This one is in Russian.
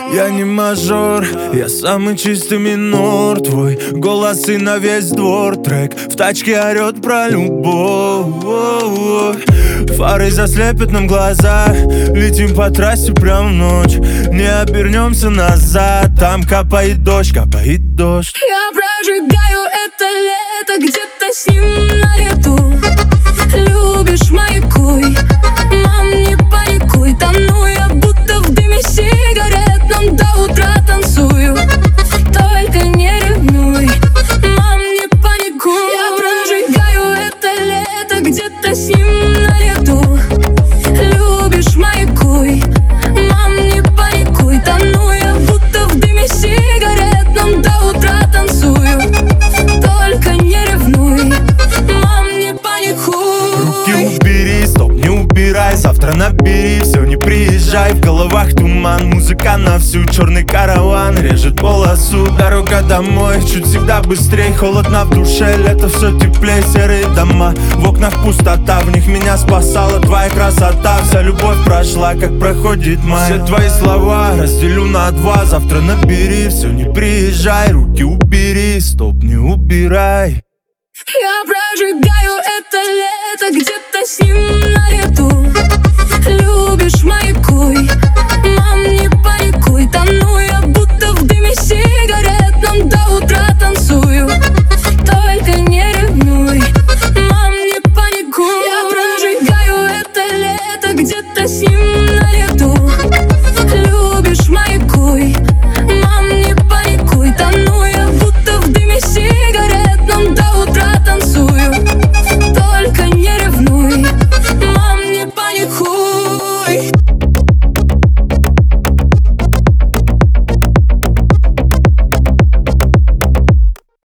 Я не мажор, я самый чистый минор. Твой голос и на весь двор. Трек в тачке орет про любовь. Фары заслепят нам глаза. Летим по трассе прям в ночь. Не обернемся назад. Там капает дождь, капает дождь. Я прожигаю это лето где-то с ним на лету. Любишь маякуй, мам, не паникуй. Тону я будто в дыме сигаретном. До утра танцую, только не ревнуй, мам, не паникуй. Я прожигаю это лето где-то с ним на лету. Любишь маякуй, мам, не паникуй. Тону я будто в дыме сигаретном. До утра танцую, только не ревнуй, мам, не паникуй. Руки убери, стоп, не убирай. Завтра набери, все, не приезжай. В головах туман, музыка на всю. Черный караван режет полосу. Дорога домой, чуть всегда быстрей. Холодно в душе, лето все теплей. Серые дома, в окнах пустота. В них меня спасала твоя красота. Вся любовь прошла, как проходит май. Все твои слова разделю на два. Завтра набери, все, не приезжай. Руки убери, стоп, не убирай. Я прожигаю это лето где-то с ним на лету. Любишь маякуй,